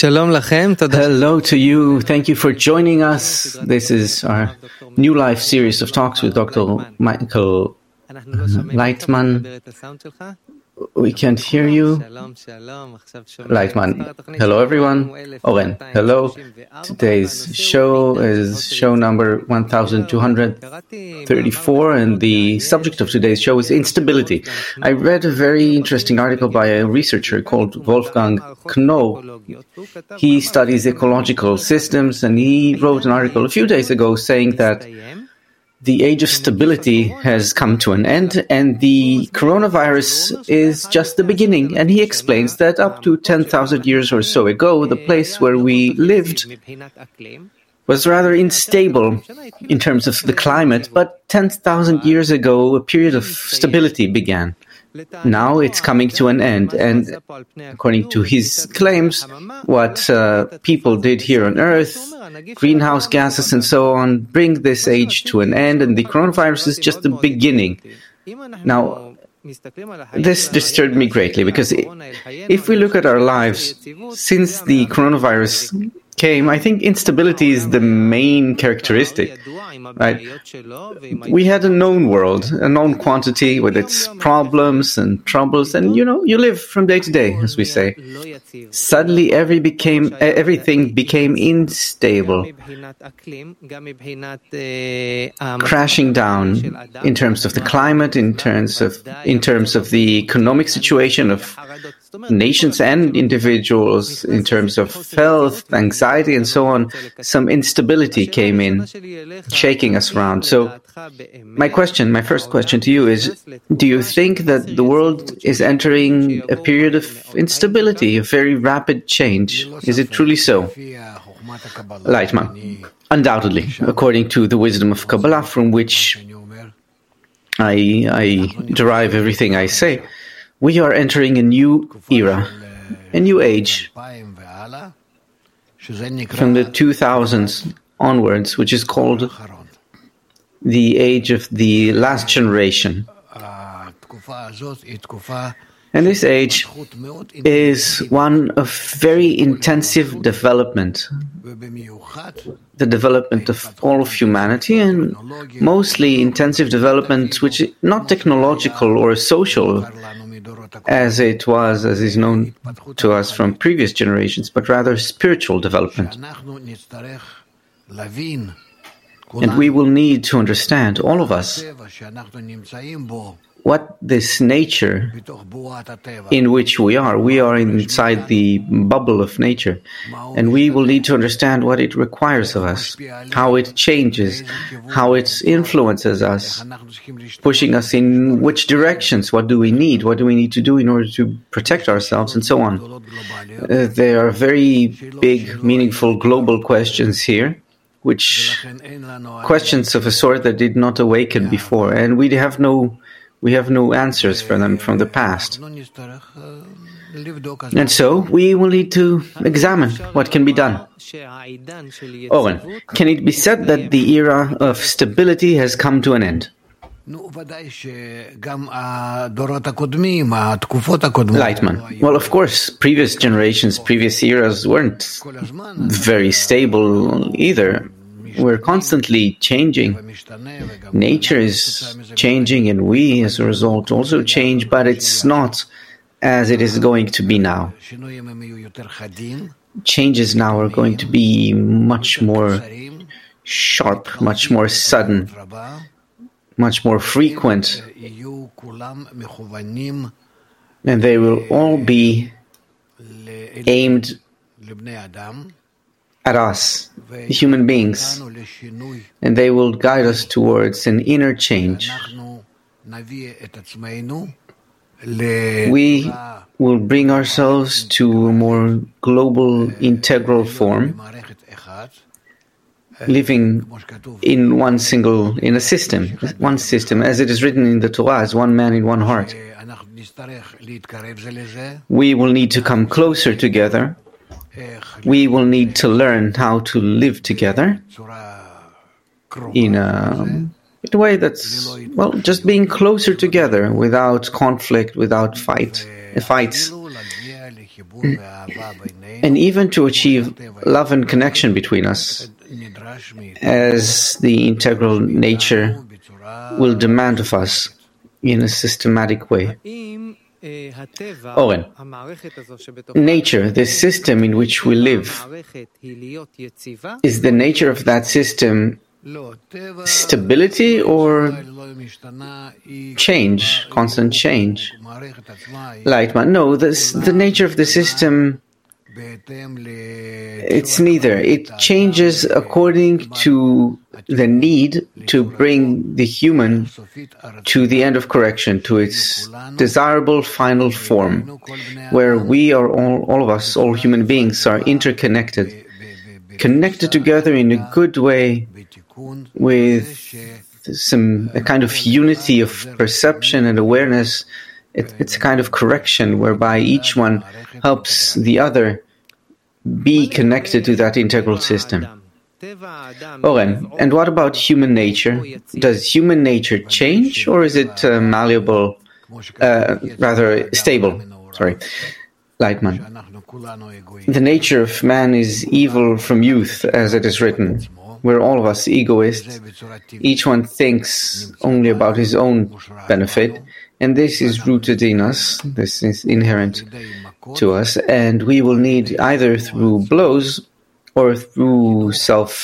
Hello to you. Thank you for joining us. This is our New Life series of talks with Dr. Michael Leitman. We can't hear you. Leitman. Hello, everyone. Oren. Hello. Today's show is show number 1234, and the subject of today's show is instability. I read a very interesting article by a researcher called Wolfgang Knoll. He studies ecological systems, and he wrote an article a few days ago saying that the age of stability has come to an end, and the coronavirus is just the beginning. And he explains that up to 10,000 years or so ago, the place where we lived was rather unstable in terms of the climate, but 10,000 years ago, a period of stability began. Now it's coming to an end, and according to his claims, what people did here on Earth, greenhouse gases and so on, bring this age to an end, and the coronavirus is just the beginning. Now, this disturbed me greatly, because if we look at our lives since the coronavirus came, I think instability is the main characteristic, right? We had a known world, a known quantity with its problems and troubles, and you live from day to day, as we say. Suddenly everything became unstable, crashing down in terms of the climate, in terms of the economic situation of nations and individuals, in terms of health, anxiety, and so on. Some instability came in, shaking us around. So my first question to you is, do you think that the world is entering a period of instability, a very rapid change? Is it truly so? Leitman. Undoubtedly, according to the wisdom of Kabbalah, from which I derive everything I say, we are entering a new era, a new age, from the 2000s onwards, which is called the age of the last generation. And this age is one of very intensive development, the development of all of humanity, and mostly intensive development which is not technological or social, as is known to us from previous generations, but rather spiritual development. And we will need to understand, all of us, what this nature in which we are inside the bubble of nature, and we will need to understand what it requires of us, how it changes, how it influences us, pushing us in which directions, what do we need to do in order to protect ourselves, and so on. There are very big, meaningful global questions here, which questions of a sort that did not awaken before, and we have no answers for them from the past. And so we will need to examine what can be done. Oren, can it be said that the era of stability has come to an end? Leitman. Well, of course, previous generations, previous eras weren't very stable either. We're constantly changing. Nature is changing, and we, as a result, also change, but it's not as it is going to be now. Changes now are going to be much more sharp, much more sudden, much more frequent, and they will all be aimed at us, human beings, and they will guide us towards an inner change. We will bring ourselves to a more global, integral form, living in one system, as it is written in the Torah, as one man in one heart. We will need to come closer together. We will need to learn how to live together in a way that's, just being closer together without conflict, without fights. and even to achieve love and connection between us, as the integral nature will demand of us in a systematic way. Oren, nature, the system in which we live, is the nature of that system stability or change, constant change? Lightman, no, the nature of the system, it's neither. It changes according to the need to bring the human to the end of correction, to its desirable final form, where we are all of us, all human beings, are interconnected, connected together in a good way, with a kind of unity of perception and awareness. It's a kind of correction whereby each one helps the other be connected to that integral system. Oren, and what about human nature? Does human nature change, or is it malleable, rather stable? Sorry, Lightman. The nature of man is evil from youth, as it is written. We're all of us egoists. Each one thinks only about his own benefit, and this is rooted in us. This is inherent to us, and we will need either through blows or through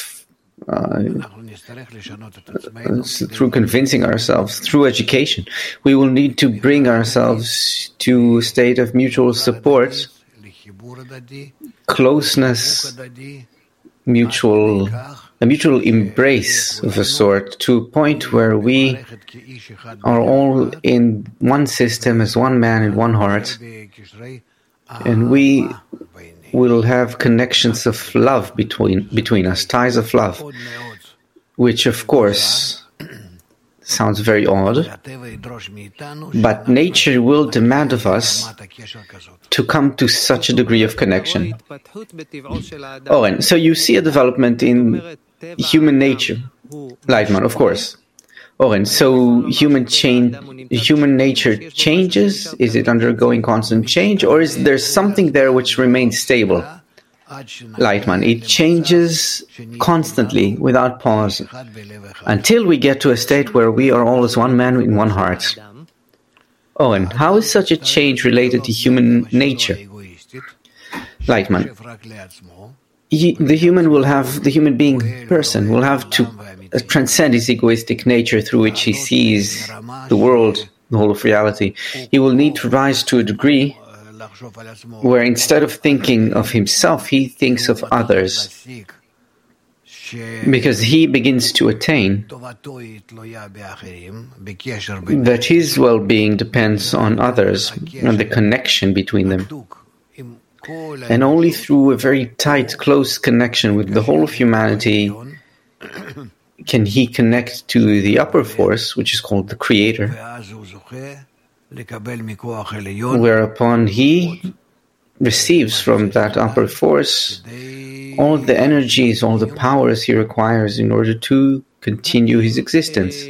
through convincing ourselves, through education. We will need to bring ourselves to a state of mutual support, closeness, a mutual embrace of a sort, to a point where we are all in one system as one man and one heart, and we will have connections of love between us, ties of love, which of course sounds very odd, but nature will demand of us to come to such a degree of connection. Oh, and so you see a development in human nature, Lightman, of course. Oh, and so human nature changes? Is it undergoing constant change, or is there something there which remains stable? Lightman, it changes constantly, without pause, until we get to a state where we are all as one man in one heart. Oh, and how is such a change related to human nature? Lightman, the human being person will have to transcend his egoistic nature through which he sees the world, the whole of reality. He will need to rise to a degree where instead of thinking of himself, he thinks of others, because he begins to attain that his well-being depends on others and the connection between them. And only through a very tight, close connection with the whole of humanity can he connect to the upper force, which is called the Creator, whereupon he receives from that upper force all the energies, all the powers he requires in order to continue his existence.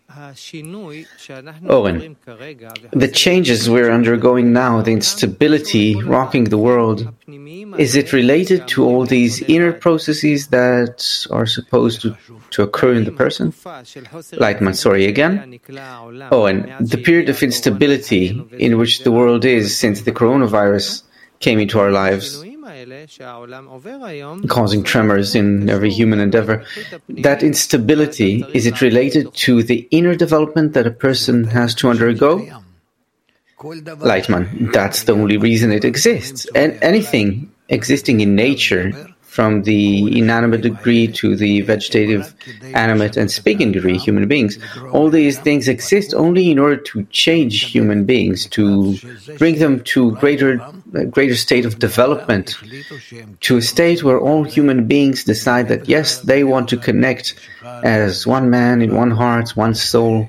Oren, the changes we're undergoing now, the instability rocking the world, is it related to all these inner processes that are supposed to occur in the person? Lightman, sorry again. Oren, the period of instability in which the world is since the coronavirus came into our lives, causing tremors in every human endeavor. That instability, is it related to the inner development that a person has to undergo? Lightman, that's the only reason it exists. And anything existing in nature, from the inanimate degree to the vegetative, animate, and speaking degree, human beings, all these things exist only in order to change human beings, to bring them to a greater state of development, to a state where all human beings decide that, yes, they want to connect as one man in one heart, one soul,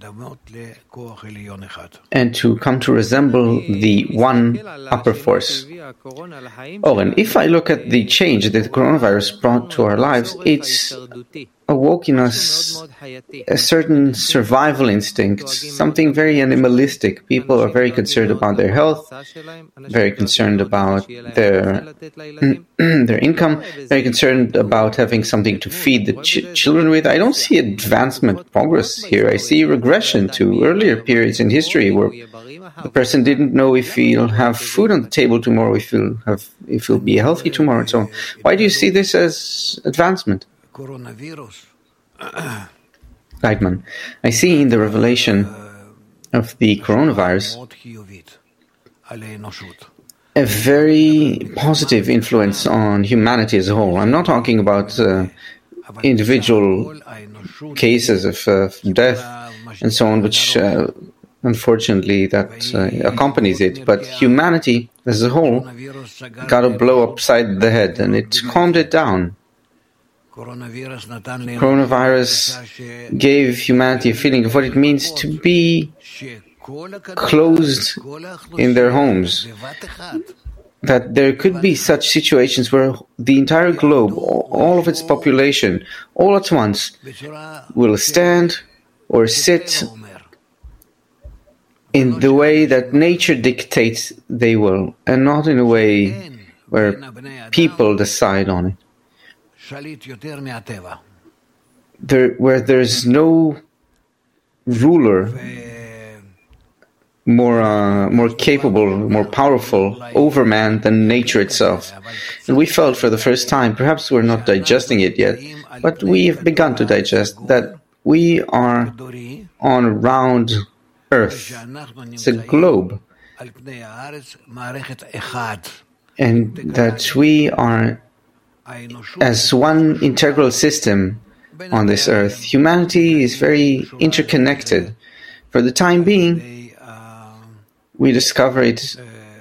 and to come to resemble the one upper force. Oh, and if I look at the change that the coronavirus brought to our lives, it's awoke in us a certain survival instinct, something very animalistic. People are very concerned about their health, very concerned about their income, very concerned about having something to feed the children with. I don't see advancement, progress here. I see regression to earlier periods in history where the person didn't know if he'll have food on the table tomorrow, if he'll be healthy tomorrow, and so on. Why do you see this as advancement? Leitman, I see in the revelation of the coronavirus a very positive influence on humanity as a whole. I'm not talking about individual cases of death and so on, which unfortunately that accompanies it, but humanity as a whole got a blow upside the head and it calmed it down. Coronavirus gave humanity a feeling of what it means to be closed in their homes. That there could be such situations where the entire globe, all of its population, all at once, will stand or sit in the way that nature dictates they will, and not in a way where people decide on it. Where there's no ruler more capable, more powerful over man than nature itself. And we felt for the first time, perhaps we're not digesting it yet, but we have begun to digest that we are on a round earth. It's a globe. And that we are as one integral system on this earth. Humanity is very interconnected. For the time being, we discover it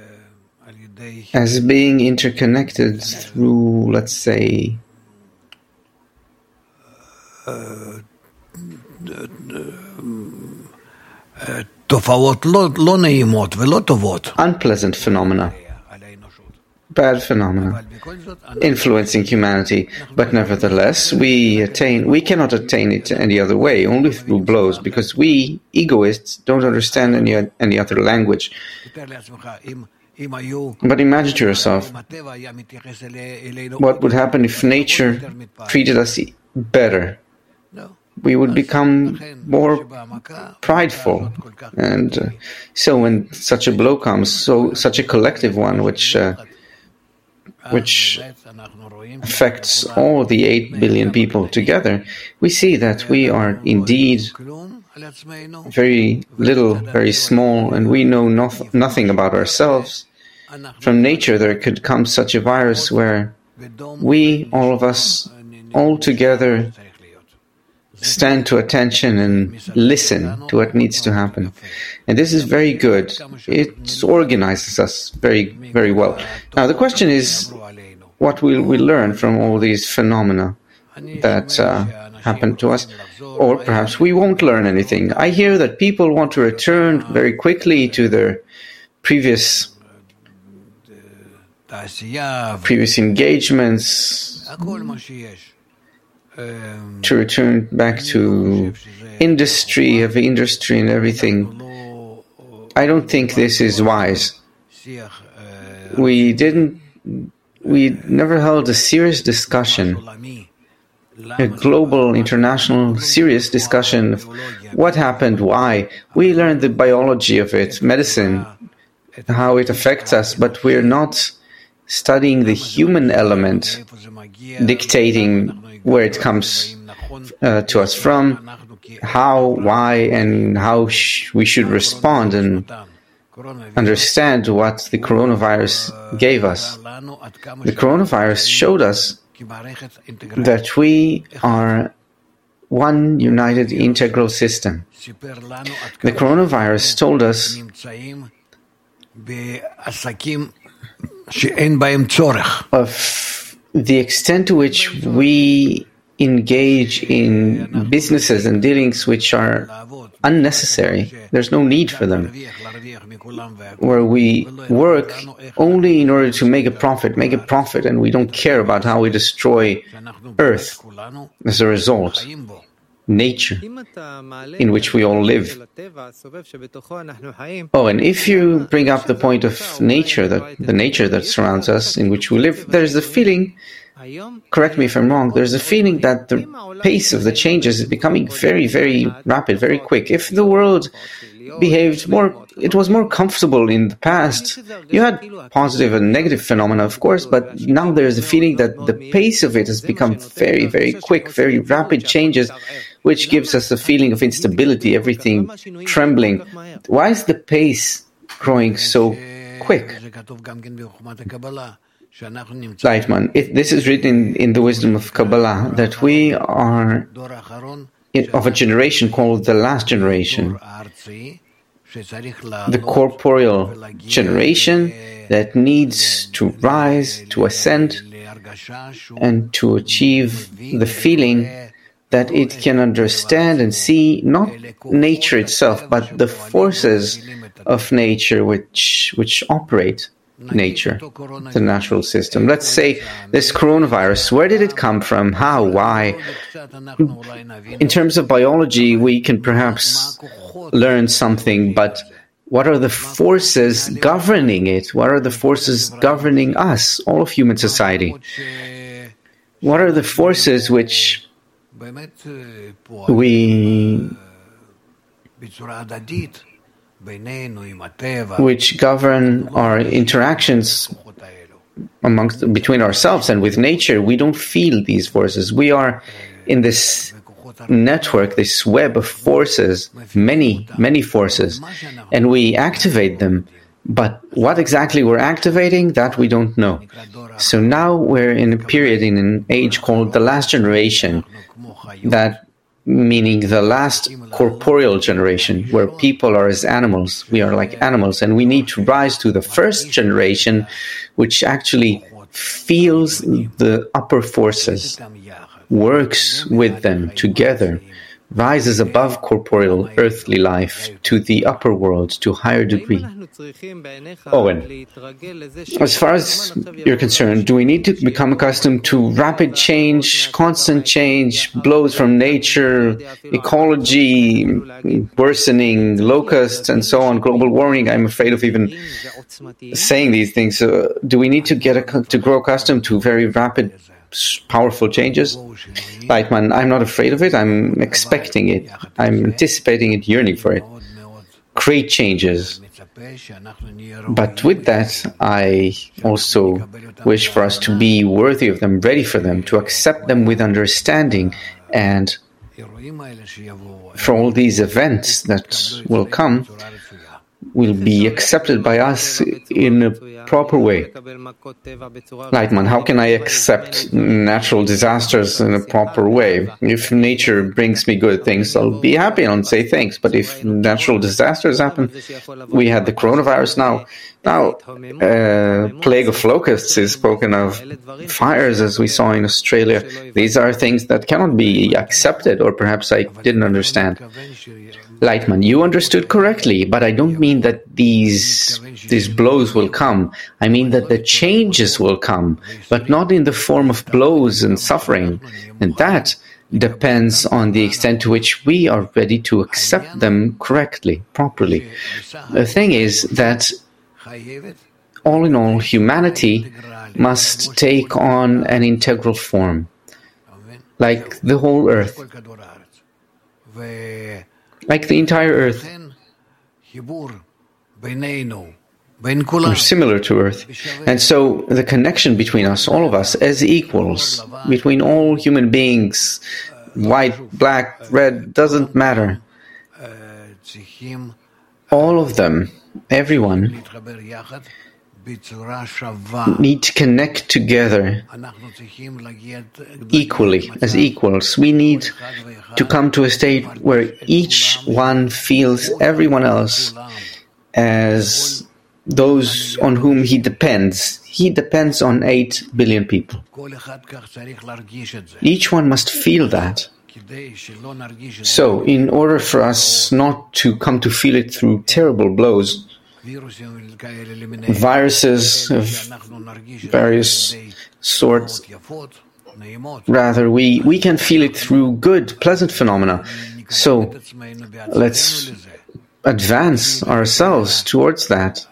as being interconnected through, let's say, unpleasant phenomena, bad phenomena, influencing humanity. But nevertheless, we cannot attain it any other way, only through blows, because we, egoists, don't understand any other language. But imagine to yourself, what would happen if nature treated us better? We would become more prideful. And so when such a blow comes, such a collective one, which affects all the 8 billion people together, we see that we are indeed very little, very small, and we know nothing about ourselves. From nature there could come such a virus where we, all of us, all together stand to attention and listen to what needs to happen. And this is very good. It organizes us very, very well. Now the question is, what will we learn from all these phenomena that happen to us? Or perhaps we won't learn anything. I hear that people want to return very quickly to their previous engagements, to return back to industry and everything. I don't think this is wise. We never held a serious discussion, a global, international, serious discussion of what happened, why. We learned the biology of it, medicine, how it affects us, but we're not studying the human element, dictating where it comes to us from, how, why, and how we should respond and understand what the coronavirus gave us. The coronavirus showed us that we are one united integral system. The coronavirus told us of the extent to which we engage in businesses and dealings which are unnecessary. There's no need for them. Where we work only in order to make a profit, and we don't care about how we destroy Earth as a result. Nature in which we all live. Oh, and if you bring up the point of nature, the nature that surrounds us, in which we live, there's a feeling, correct me if I'm wrong, there's a feeling that the pace of the changes is becoming very, very rapid, very quick. If the world behaved it was more comfortable in the past. You had positive and negative phenomena, of course, but now there's a feeling that the pace of it has become very, very quick, very rapid changes, which gives us a feeling of instability, everything trembling. Why is the pace growing so quick? Leitman, this is written in the wisdom of Kabbalah, that we are of a generation called the last generation, the corporeal generation that needs to rise, to ascend, and to achieve the feeling that it can understand and see not nature itself, but the forces of nature which operate nature, the natural system. Let's say this coronavirus, where did it come from? How? Why? In terms of biology, we can perhaps learn something, but what are the forces governing it? What are the forces governing us, all of human society? What are the forces which govern our interactions between ourselves and with nature? We don't feel these forces. We are in this network, this web of forces, many, many forces, and we activate them. But what exactly we're activating, that we don't know. So now we're in a period, in an age called the last generation, that meaning the last corporeal generation, where people are as animals. We are like animals, and we need to rise to the first generation, which actually feels the upper forces, works with them together, rises above corporeal earthly life to the upper world, to a higher degree. Owen, as far as you're concerned, do we need to become accustomed to rapid change, constant change, blows from nature, ecology, worsening, locusts, and so on, global warming? I'm afraid of even saying these things. Do we need to grow accustomed to very rapid, powerful changes? Leitman, I'm not afraid of it. I'm expecting it. I'm anticipating it, yearning for it. Great changes. But with that, I also wish for us to be worthy of them, ready for them, to accept them with understanding, and for all these events that will come, will be accepted by us in a proper way. Leitman, how can I accept natural disasters in a proper way? If nature brings me good things, I'll be happy and say thanks. But if natural disasters happen, we had the coronavirus now, plague of locusts is spoken of, fires as we saw in Australia. These are things that cannot be accepted, or perhaps I didn't understand. Leitman, you understood correctly, but I don't mean that these blows will come. I mean that the changes will come, but not in the form of blows and suffering. And that depends on the extent to which we are ready to accept them correctly, properly. The thing is that, all in all, humanity must take on an integral form, like the whole earth, like the entire earth, or similar to earth. And so the connection between us, all of us, as equals, between all human beings, white, black, red, doesn't matter. All of them, everyone, need to connect together equally, as equals. We need to come to a state where each one feels everyone else as those on whom he depends. he depends on 8 billion people. Each one must feel that. So, in order for us not to come to feel it through terrible blows, viruses of various sorts, rather we can feel it through good, pleasant phenomena. So, let's advance ourselves towards that.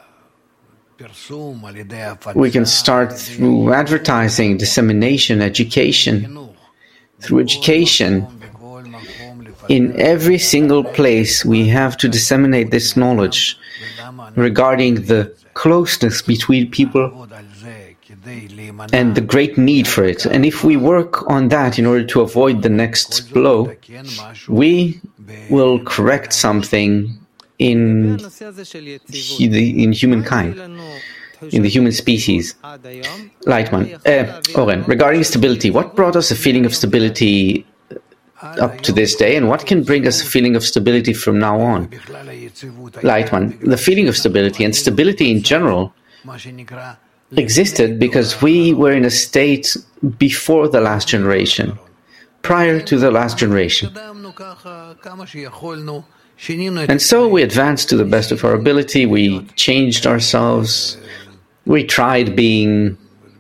We can start through advertising, dissemination, education. Through education, in every single place we have to disseminate this knowledge regarding the closeness between people and the great need for it. And if we work on that in order to avoid the next blow, we will correct something in humankind, in the human species. Lightman, Oren, regarding stability, what brought us a feeling of stability up to this day, and what can bring us a feeling of stability from now on? Lightman, the feeling of stability and stability in general existed because we were in a state before the last generation, prior to the last generation. And so we advanced to the best of our ability, we changed ourselves, we tried being,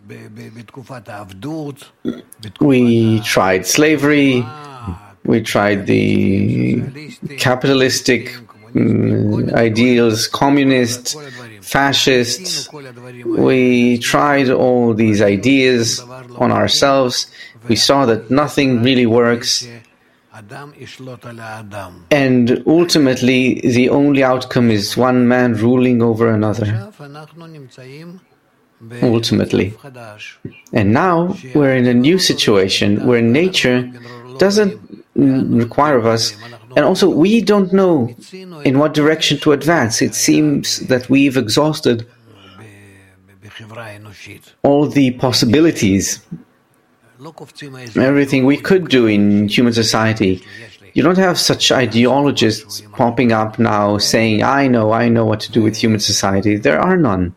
we tried slavery, we tried the capitalistic ideals, communists, fascists. We tried all these ideas on ourselves. We saw that nothing really works. And ultimately, the only outcome is one man ruling over another. Ultimately. And now we're in a new situation where nature doesn't require of us, and also we don't know in what direction to advance. It seems that we've exhausted all the possibilities, everything we could do in human society. You don't have such ideologists popping up now saying, I know what to do with human society. There are none.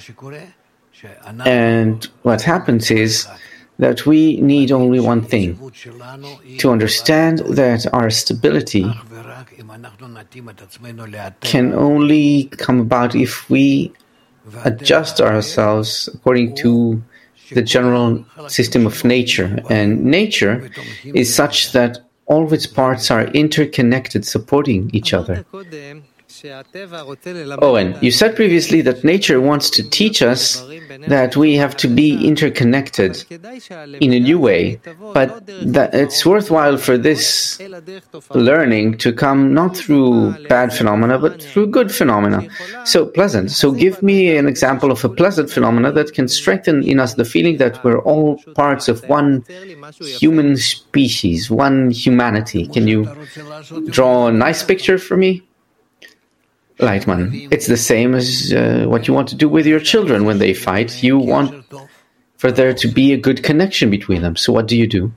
And what happens is that we need only one thing, to understand that our stability can only come about if we adjust ourselves according to the general system of nature. And nature is such that all of its parts are interconnected, supporting each other. Owen, you said previously that nature wants to teach us that we have to be interconnected in a new way, but that it's worthwhile for this learning to come not through bad phenomena, but through good phenomena. So pleasant. So give me an example of a pleasant phenomena that can strengthen in us the feeling that we're all parts of one human species, one humanity. Can you draw a nice picture for me? Lightman, it's the same as what you want to do with your children when they fight. You want for there to be a good connection between them. So what do you do?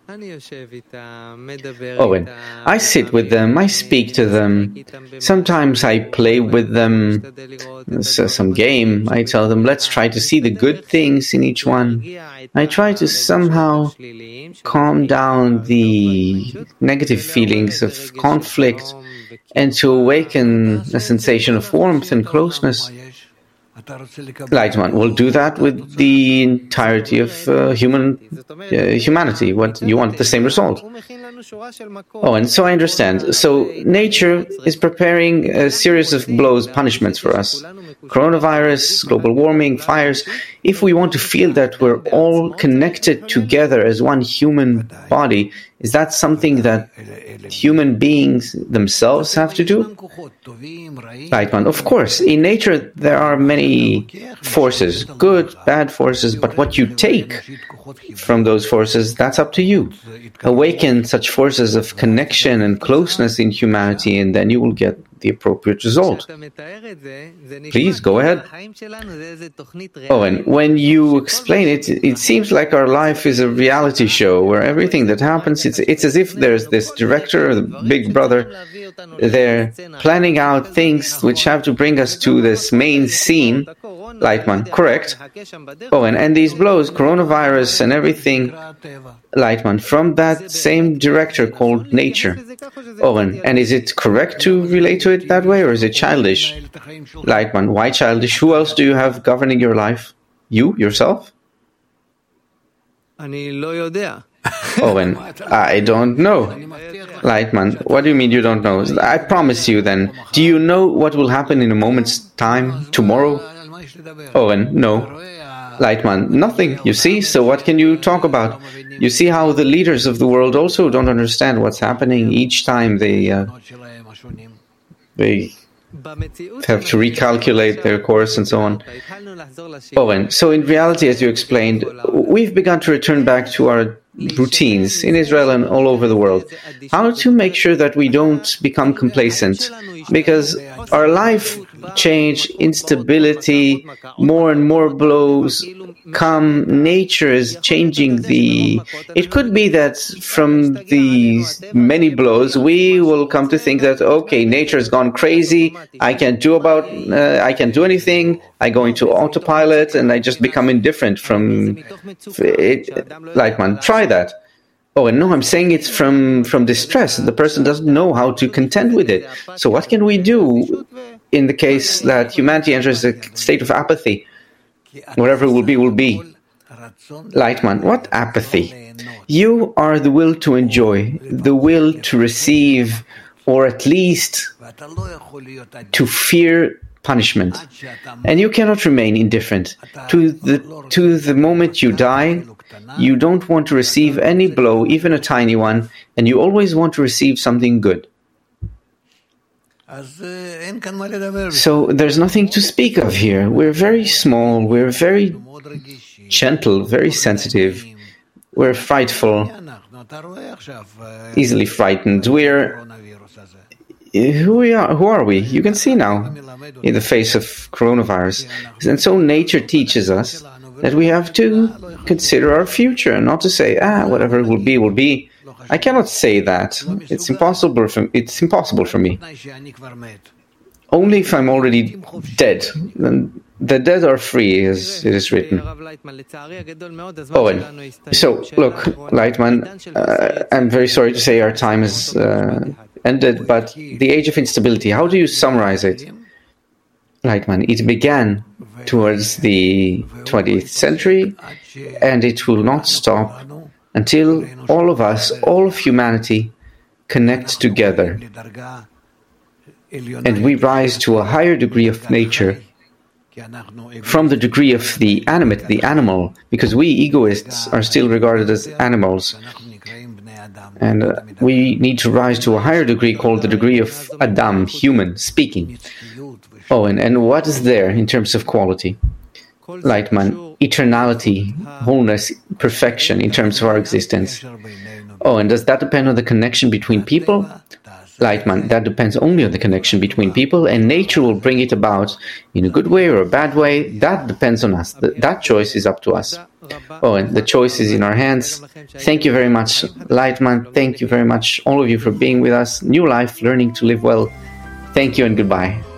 Owen, I sit with them, I speak to them. Sometimes I play with them, some game. I tell them, let's try to see the good things in each one. I try to somehow calm down the negative feelings of conflict and to awaken a sensation of warmth and closeness. Lightman will do that with the entirety of humanity. What you want the same result. Oh, and so I understand. So nature is preparing a series of blows, punishments for us. Coronavirus, global warming, fires. If we want to feel that we're all connected together as one human body, is that something that human beings themselves have to do? Lightman, of course. In nature, there are many forces, good, bad forces, but what you take from those forces, that's up to you. Awaken such forces of connection and closeness in humanity, and then you will get the appropriate result. Please, go ahead. Oh, and when you explain it, it seems like our life is a reality show where everything that happens, it's as if there's this director, the big brother, they're planning out things which have to bring us to this main scene, Lightman, correct. Oren, and these blows, coronavirus and everything, Lightman, from that same director called nature. Oren, and is it correct to relate to it that way, or is it childish? Lightman, why childish? Who else do you have governing your life? You, yourself? Owen, I don't know. Lightman, what do you mean you don't know? I promise you then. Do you know what will happen in a moment's time, tomorrow? Owen, no. Lightman, nothing, you see? So what can you talk about? You see how the leaders of the world also don't understand what's happening each time they have to recalculate their course and so on. Owen, so in reality, as you explained, we've begun to return back to our routines in Israel and all over the world. How to make sure that we don't become complacent? Because our life change, instability, more and more blows come. Nature is changing it could be that from these many blows, we will come to think that, okay, nature has gone crazy, I can't do anything, I go into autopilot and I just become indifferent from it. Lightman, try that. Oh, and no, I'm saying it's from distress. The person doesn't know how to contend with it. So what can we do in the case that humanity enters a state of apathy? Whatever it will be, will be. Lightman, what apathy? You are the will to enjoy, the will to receive, or at least to fear punishment. And you cannot remain indifferent. To the moment you die, you don't want to receive any blow, even a tiny one, and you always want to receive something good. So there's nothing to speak of here. We're very small, we're very gentle, very sensitive, we're frightful, easily frightened. Who are we? You can see now in the face of coronavirus. And so nature teaches us that we have to consider our future, not to say, whatever it will be, will be. I cannot say that. It's impossible for me. Only if I'm already dead. Then the dead are free, as it is written. Owen. So, look, Lightman, I'm very sorry to say our time is ended, but the age of instability, how do you summarize it? Lightman, it began towards the 20th century, and it will not stop until all of us, all of humanity, connect together. And we rise to a higher degree of nature from the degree of the animate, the animal, because we egoists are still regarded as animals. And we need to rise to a higher degree called the degree of Adam, human, speaking. Oh, and what is there in terms of quality? Lightman, eternality, wholeness, perfection in terms of our existence. Oh, and does that depend on the connection between people? Lightman, that depends only on the connection between people, and nature will bring it about in a good way or a bad way. That depends on us. That choice is up to us. Oh, and the choice is in our hands. Thank you very much, Lightman. Thank you very much, all of you, for being with us. New life, learning to live well. Thank you and goodbye.